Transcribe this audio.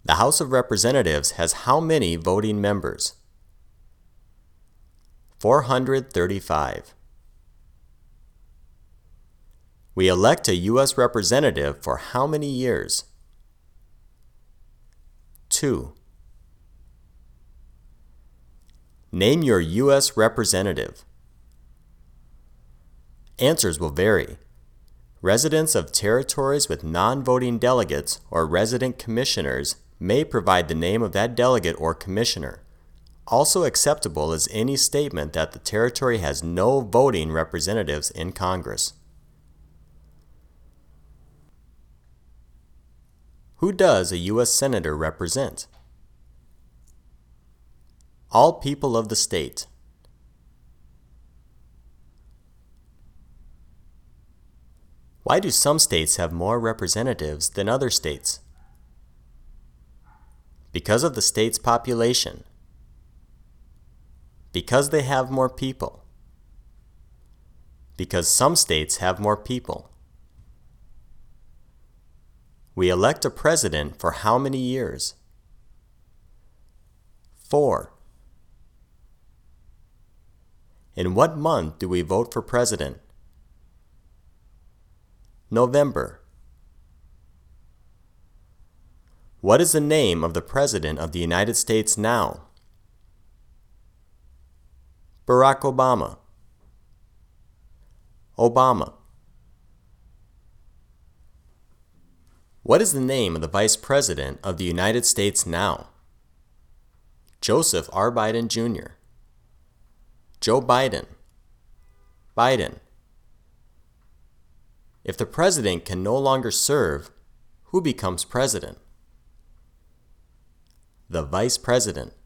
The House of Representatives has how many voting members? 435. We elect a U.S. representative for how many years? 2. Name your U.S. representative. Answers will vary. Residents of territories with non-voting delegates or resident commissioners may provide the name of that delegate or commissioner. Also acceptable is any statement that the territory has no voting representatives in Congress. Who does a U.S. Senator represent? All people of the state. Why do some states have more representatives than other states? Because of the state's population. Because they have more people. Because some states have more people. We elect a president for how many years? 4. In what month do we vote for president? November. What is the name of the President of the United States now? Barack Obama. Obama. What is the name of the Vice President of the United States now? Joseph R. Biden, Jr. Joe Biden. Biden. If the president can no longer serve, who becomes president? The vice president.